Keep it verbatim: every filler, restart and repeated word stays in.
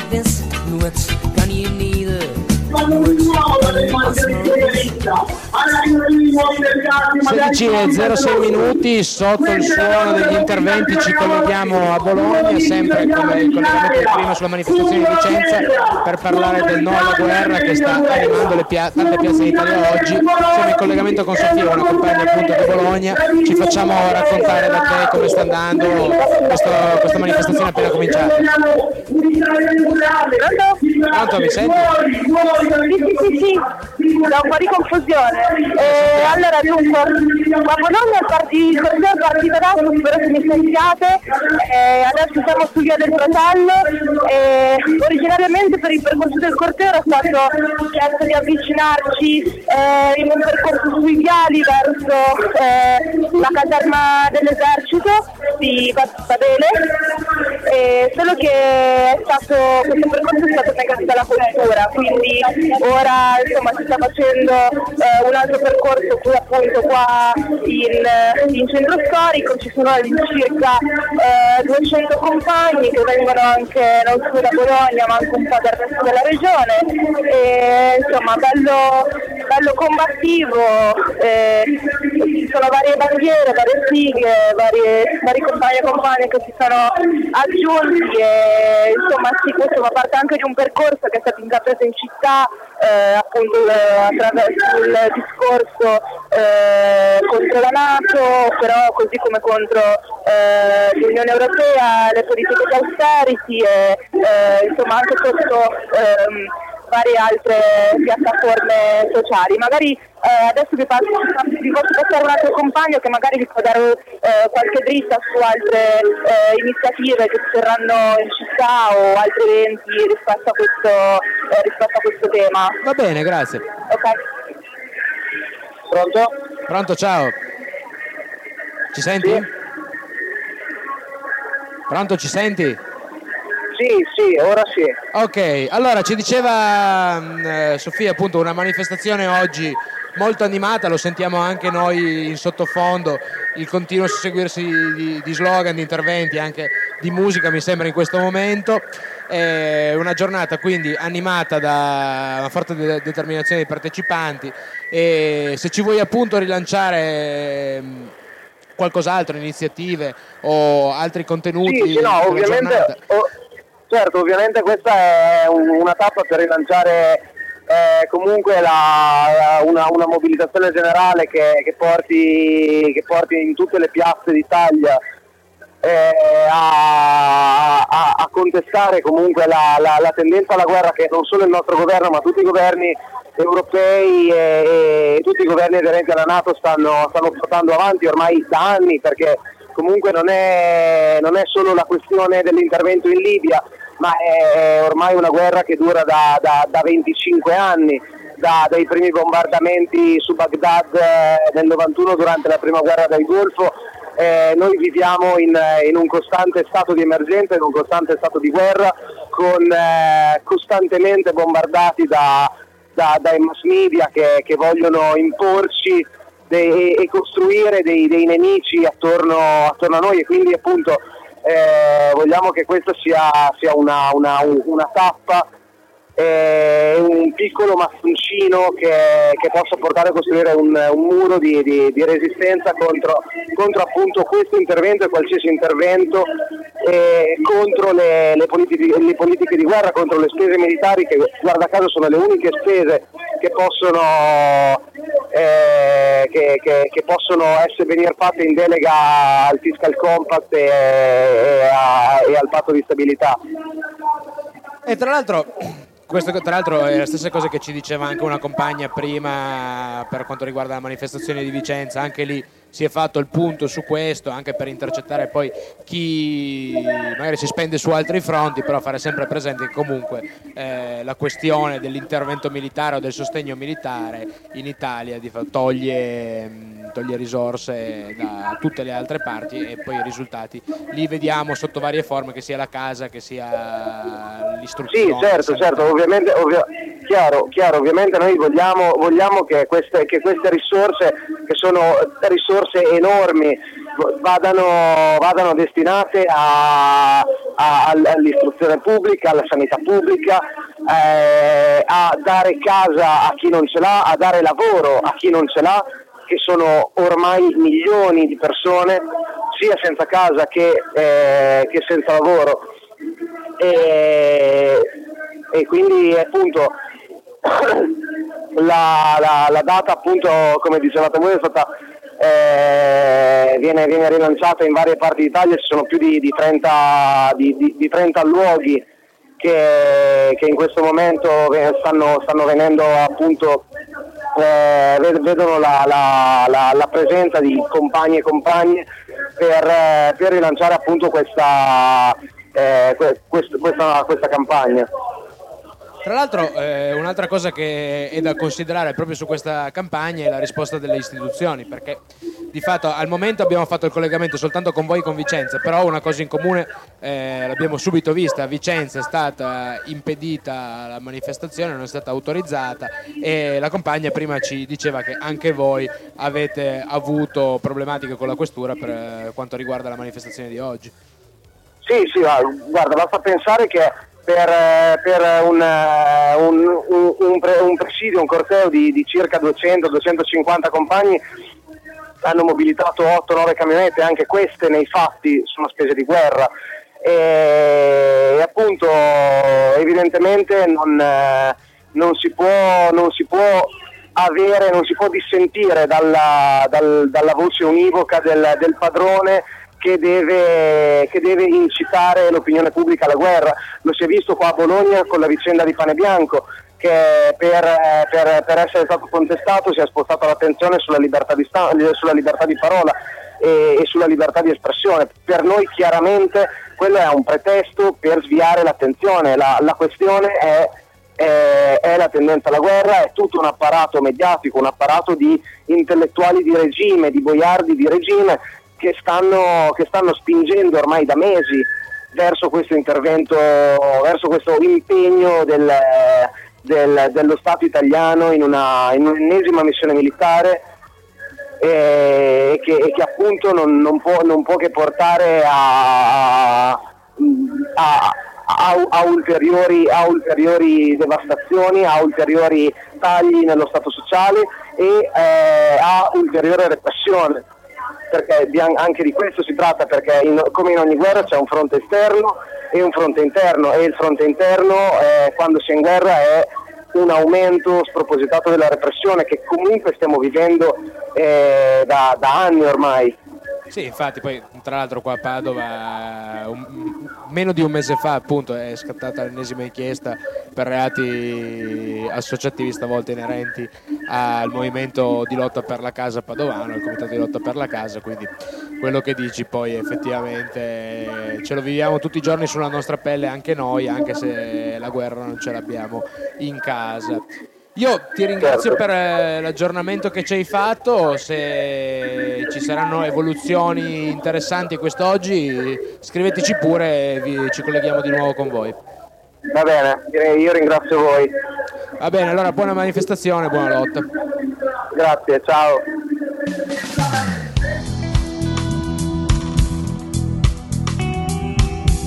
best nuts kan je niet sedici e zero sei minuti, sotto il suono degli interventi ci colleghiamo a Bologna, sempre come il collegamento di prima sulla manifestazione di Vicenza, per parlare del no alla guerra che sta animando le pia- tante piazze in Italia oggi. Siamo in collegamento con Sofia, una compagna appunto di Bologna. Ci facciamo raccontare da te come sta andando questo, questa manifestazione appena cominciata. Pronto, mi senti? Sì, sì, sì, da un po' di confusione. Eh, allora, dunque, a Bologna il parti- il corteo è partito adesso, spero che mi sentiate. Eh, adesso siamo su Via del Fratello. Eh, originariamente per il percorso del corteo era stato chiesto di avvicinarci eh, in un percorso sui viali verso eh, la caserma dell'esercito di Badele. Eh, solo che è stato, questo percorso è stato negato dalla cultura, quindi ora insomma si sta facendo eh, un altro percorso qui appunto qua in, in centro storico. Ci sono circa eh, duecento compagni che vengono anche non solo da Bologna ma anche un po' dal resto della regione, e, insomma bello, bello combattivo, eh, ci sono varie bandiere, varie sigle, varie, vari compagni e compagne che si sono aggiunti, e insomma sì, questo fa parte anche di un percorso che è stato intrapreso in città, eh, appunto eh, attraverso il discorso eh, contro la NATO, però così come contro eh, l'Unione Europea, le politiche di austerity e eh, insomma anche sotto ehm, varie altre piattaforme sociali. Magari eh, adesso vi, passo, vi posso passare un altro compagno che magari vi può dare eh, qualche dritta su altre eh, iniziative che si terranno in città o altri eventi rispetto a questo, eh, rispetto a questo tema. Va bene, grazie. Ok. Pronto? Pronto, ciao. Ci senti? Sì. Pronto, ci senti? Sì, sì, ora sì. Ok, allora ci diceva eh, Sofia appunto una manifestazione oggi molto animata, lo sentiamo anche noi in sottofondo, il continuo susseguirsi di, di slogan, di interventi, anche di musica mi sembra in questo momento. È una giornata quindi animata da una forte de- determinazione dei partecipanti, e se ci vuoi appunto rilanciare eh, qualcos'altro, iniziative o altri contenuti. Sì, sì, no, ovviamente, oh, certo, ovviamente questa è un, una tappa per rilanciare eh, comunque la, una, una mobilitazione generale che, che, porti, che porti in tutte le piazze d'Italia eh, a, a, a contestare comunque la, la, la tendenza alla guerra che non solo il nostro governo ma tutti i governi europei e, e tutti i governi aderenti alla NATO stanno, stanno portando avanti ormai da anni, perché comunque non è, non è solo la questione dell'intervento in Libia, ma è ormai una guerra che dura da, da, da venticinque anni, da, dai primi bombardamenti su Baghdad eh, nel novantuno durante la prima guerra del Golfo. Eh, noi viviamo in, in un costante stato di emergenza, in un costante stato di guerra, con eh, costantemente bombardati da, da, dai mass media che, che vogliono imporci de, e costruire dei, dei nemici attorno, attorno a noi, e quindi appunto eh, vogliamo che questa sia, sia una, una, una tappa, eh, un piccolo mastoncino che, che possa portare a costruire un, un muro di, di, di resistenza contro, contro appunto questo intervento e qualsiasi intervento, eh, contro le, le, politiche, le politiche di guerra, contro le spese militari che guarda caso sono le uniche spese che possono eh, che, che, che possono essere venire fatte in delega al Fiscal Compact e, e, a, e al patto di stabilità. E tra l'altro questo tra l'altro è la stessa cosa che ci diceva anche una compagna prima per quanto riguarda la manifestazione di Vicenza. Anche lì si è fatto il punto su questo, anche per intercettare poi chi magari si spende su altri fronti, però fare sempre presente che comunque eh, la questione dell'intervento militare o del sostegno militare in Italia di fatto toglie, toglie risorse da tutte le altre parti, e poi i risultati li vediamo sotto varie forme, che sia la casa, che sia l'istruzione. Sì, certo, certo, ovviamente, ovvio, chiaro, chiaro, ovviamente noi vogliamo, vogliamo che queste, che queste risorse, che sono risorse enormi, vadano, vadano destinate a, a, all'istruzione pubblica, alla sanità pubblica, eh, a dare casa a chi non ce l'ha, a dare lavoro a chi non ce l'ha, che sono ormai milioni di persone, sia senza casa che, eh, che senza lavoro. E, e quindi appunto la, la, la data, appunto, come dicevate voi, è stata, eh, viene, viene rilanciata in varie parti d'Italia. Ci sono più di, di, trenta, di, di, di trenta luoghi che, che in questo momento stanno, stanno venendo, appunto, eh, vedono la, la, la, la presenza di compagni e compagne per, per rilanciare, appunto, questa, eh, questa, questa, questa campagna. Tra l'altro, eh, un'altra cosa che è da considerare proprio su questa campagna è la risposta delle istituzioni, perché di fatto al momento abbiamo fatto il collegamento soltanto con voi, con Vicenza, però una cosa in comune eh, l'abbiamo subito vista: a Vicenza è stata impedita la manifestazione, non è stata autorizzata, e la compagna prima ci diceva che anche voi avete avuto problematiche con la questura per quanto riguarda la manifestazione di oggi. Sì, sì, guarda, basta pensare che per, per un, un, un, un, pre, un presidio, un corteo di, di circa duecento duecentocinquanta compagni hanno mobilitato otto nove camionette, anche queste nei fatti sono spese di guerra, e, e appunto evidentemente non, non, si può, non si può avere, non si può dissentire dalla, dal, dalla voce univoca del, del padrone che deve, che deve incitare l'opinione pubblica alla guerra. Lo si è visto qua a Bologna con la vicenda di Pane Bianco, che per, per, per essere stato contestato si è spostato l'attenzione sulla libertà di, sta, sulla libertà di parola e, e sulla libertà di espressione. Per noi chiaramente quello è un pretesto per sviare l'attenzione. La, la questione è, è, è la tendenza alla guerra, è tutto un apparato mediatico, un apparato di intellettuali di regime, di boiardi di regime, che stanno, che stanno spingendo ormai da mesi verso questo intervento, verso questo impegno del, del, dello Stato italiano in, una, in un'ennesima missione militare, e che, e che appunto non, non, può, non può che portare a, a, a, a, ulteriori, a ulteriori devastazioni, a ulteriori tagli nello Stato sociale e eh, a ulteriore repressione. Perché anche di questo si tratta, perché in, come in ogni guerra c'è un fronte esterno e un fronte interno, e il fronte interno eh, quando si è in guerra è un aumento spropositato della repressione che comunque stiamo vivendo eh, da, da anni ormai. Sì, infatti poi tra l'altro qua a Padova un, meno di un mese fa appunto è scattata l'ennesima inchiesta per reati associativi, stavolta inerenti al movimento di lotta per la casa padovano, al comitato di lotta per la casa, quindi quello che dici poi effettivamente ce lo viviamo tutti i giorni sulla nostra pelle anche noi, anche se la guerra non ce l'abbiamo in casa. Io ti ringrazio per l'aggiornamento che ci hai fatto. Se ci saranno evoluzioni interessanti quest'oggi, scriveteci pure e vi, ci colleghiamo di nuovo con voi. Va bene, io ringrazio voi. Va bene, allora buona manifestazione, buona lotta. Grazie, ciao.